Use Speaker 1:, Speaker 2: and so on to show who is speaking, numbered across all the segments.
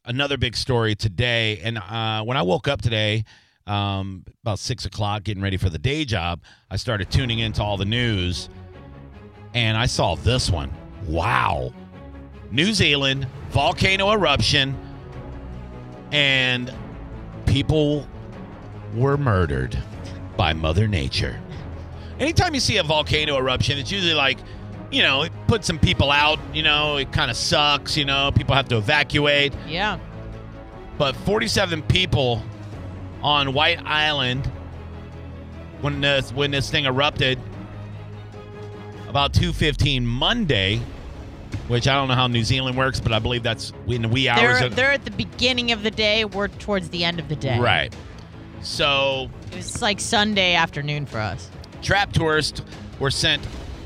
Speaker 1: another big story today. And when I woke up today, about 6 o'clock, getting ready for the day job, I started tuning into all the news, and I saw this one. Wow. New Zealand, volcano eruption, and people were murdered by Mother Nature. Anytime you see a volcano eruption, it's usually like, it puts some people out, it kind of sucks, people have to evacuate.
Speaker 2: Yeah.
Speaker 1: But 47 people on White Island when this thing erupted about 2:15 Monday, which I don't know how New Zealand works, but I believe that's in the wee hours.
Speaker 2: They're at the beginning of the day. We're towards the end of the day.
Speaker 1: Right. So
Speaker 2: it was like Sunday afternoon for us.
Speaker 1: Trapped tourists were sent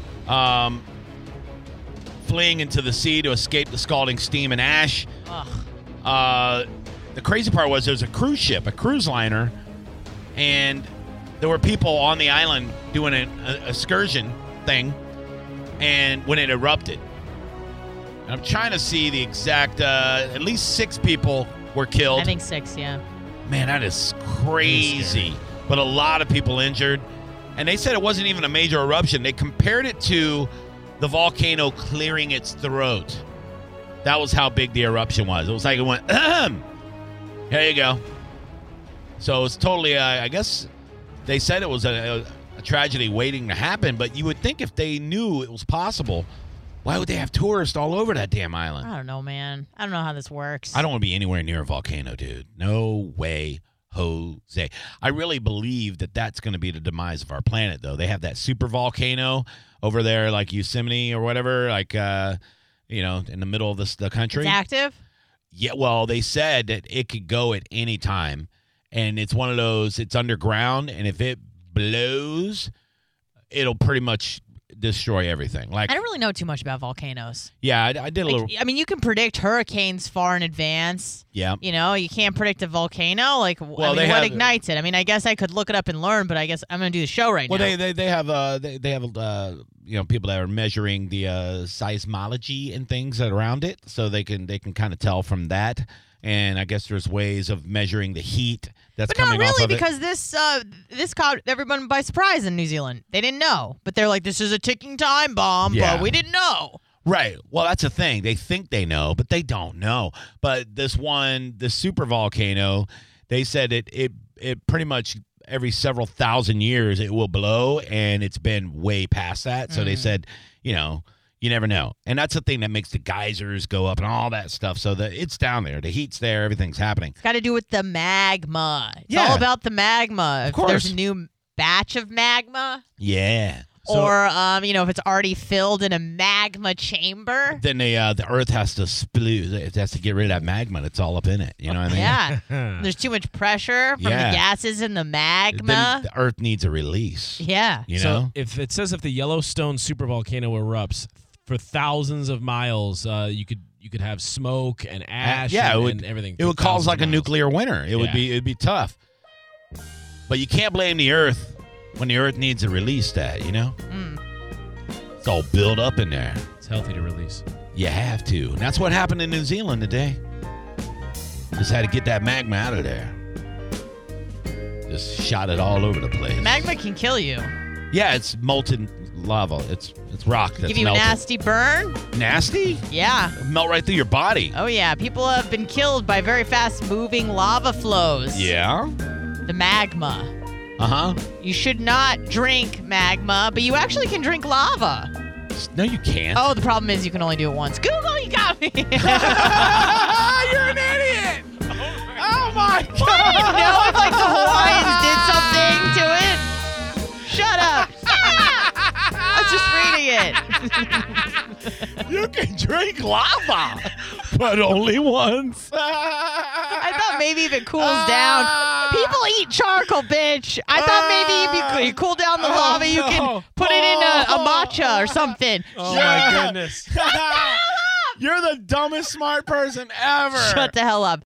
Speaker 1: fleeing into the sea to escape the scalding steam and ash.
Speaker 2: Ugh.
Speaker 1: The crazy part was there was a cruise ship, a cruise liner, and there were people on the island doing an excursion thing, and when it erupted. And I'm trying to see the exact, at least 6 people were killed.
Speaker 2: I think 6, yeah.
Speaker 1: Man, that is crazy. But a lot of people injured. And they said it wasn't even a major eruption. They compared it to the volcano clearing its throat. That was how big the eruption was. It was like it went, ahem. There you go. So it's totally, I guess they said it was a tragedy waiting to happen. But you would think if they knew it was possible, why would they have tourists all over that damn island?
Speaker 2: I don't know, man. I don't know how this works.
Speaker 1: I don't want to be anywhere near a volcano, dude. No way, Jose. I really believe that that's going to be the demise of our planet, though. They have that super volcano over there, like Yosemite or whatever, like, in the middle of the country.
Speaker 2: It's active?
Speaker 1: Yeah, well, they said that it could go at any time, and it's one of those, it's underground, and if it blows, it'll pretty much destroy everything. Like,
Speaker 2: I don't really know too much about volcanoes.
Speaker 1: Yeah, I did a little.
Speaker 2: I mean, you can predict hurricanes far in advance.
Speaker 1: Yeah.
Speaker 2: You can't predict a volcano. Like,
Speaker 1: well,
Speaker 2: what ignites it? I mean, I guess I could look it up and learn, but I guess I'm going to do the show right now.
Speaker 1: Well, they have people that are measuring the seismology and things around it, so they can kind of tell from that. And I guess there's ways of measuring the heat that's coming off of it.
Speaker 2: But not really, because this caught everyone by surprise in New Zealand. They didn't know. But they're like, this is a ticking time bomb, but we didn't know.
Speaker 1: Right. Well, that's the thing. They think they know, but they don't know. But this super volcano, they said it pretty much every several thousand years it will blow, and it's been way past that. So they said, you never know. And that's the thing that makes the geysers go up and all that stuff. So it's down there. The heat's there. Everything's happening.
Speaker 2: It's got to do with the magma. It's all about the magma.
Speaker 1: Of course.
Speaker 2: If there's a new batch of magma.
Speaker 1: Yeah.
Speaker 2: Or, if it's already filled in a magma chamber.
Speaker 1: Then the Earth has to split. It has to get rid of that magma that's all up in it. You know what I mean?
Speaker 2: Yeah. There's too much pressure from the gases in the magma.
Speaker 1: Then the Earth needs a release.
Speaker 2: Yeah.
Speaker 1: So
Speaker 3: if it says if the Yellowstone supervolcano erupts for thousands of miles, you could have smoke and ash and everything.
Speaker 1: It would cause like a nuclear winter. It'd be tough. But you can't blame the Earth when the Earth needs to release that, It's all built up in there.
Speaker 3: It's healthy to release.
Speaker 1: You have to. And that's what happened in New Zealand today. Just had to get that magma out of there. Just shot it all over the place.
Speaker 2: Magma can kill you.
Speaker 1: Yeah, it's molten lava. It's rock that's
Speaker 2: Give you
Speaker 1: melted.
Speaker 2: a nasty burn?
Speaker 1: Nasty?
Speaker 2: Yeah.
Speaker 1: Melt right through your body.
Speaker 2: Oh, yeah. People have been killed by very fast-moving lava flows.
Speaker 1: Yeah?
Speaker 2: The magma.
Speaker 1: Uh-huh.
Speaker 2: You should not drink magma, but you actually can drink lava.
Speaker 1: No, you can't.
Speaker 2: Oh, the problem is you can only do it once. Google, you got me.
Speaker 1: You're an idiot. Oh, my God.
Speaker 2: I didn't know if, the Hawaiians did something to it. Shut up. I was just reading it.
Speaker 1: You can drink lava, but only once.
Speaker 2: I thought maybe if it cools down. People eat charcoal, bitch. I thought maybe if you cool down the lava, you can put it in a matcha or something.
Speaker 3: Oh, my goodness.
Speaker 1: You're the dumbest smart person ever.
Speaker 2: Shut the hell up.